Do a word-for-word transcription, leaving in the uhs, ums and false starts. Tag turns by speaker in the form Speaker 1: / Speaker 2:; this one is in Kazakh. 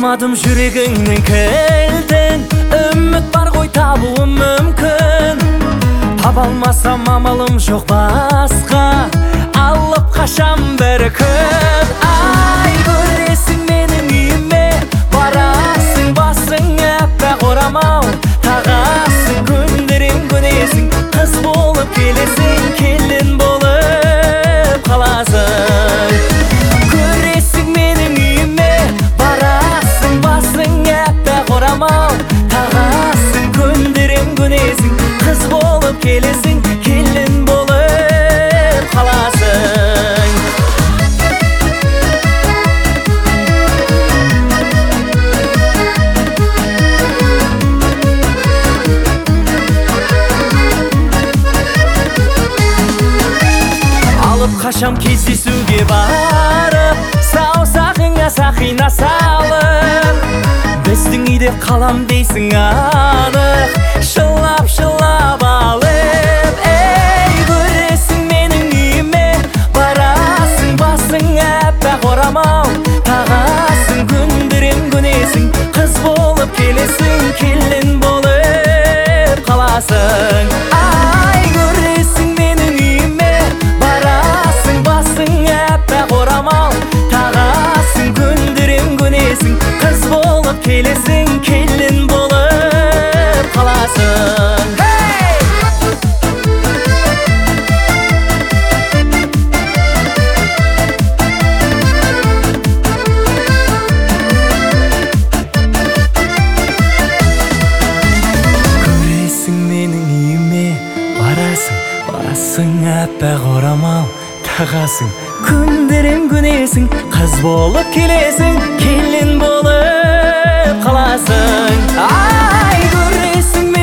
Speaker 1: Тапмадым жүрегіңнің кілтін, үміт бар ғой табуым мүмкін. Таба алмасам амалым жоқ басқа, алып қашам бір күн. Ай, көресің менің үйіме, барасың басың әппақ орамал тағасың, көндірем көнесің, қыз болып келесің, келін болып қаласың. Көресің менің үйіме, барасың басың әппақ орамал тағасың, көндірем көнесің, қыз болып келесің, келін болып қаласың. Алып қашам кездесуге барып, саусағыңа сақина салып, біздің үйде қалам дейсің анық, шылап-шылап алып. Ей, көресің менің үйіме, барасың басың әппақ орамал тағасың, көндірем көнесің, қыз болып келесің, келін болып қаласың. Ай, көресің менің үйіме, барасың басың әппақ орамал тағасың, көндірем көнесің, қыз болып келесің, келін болып қаласың. Көресің менің үйіме, барасың басың әппақ орамал тағасың, көндірем көнесің, қыз болып келесің, келін болып қаласың. Ай, көресің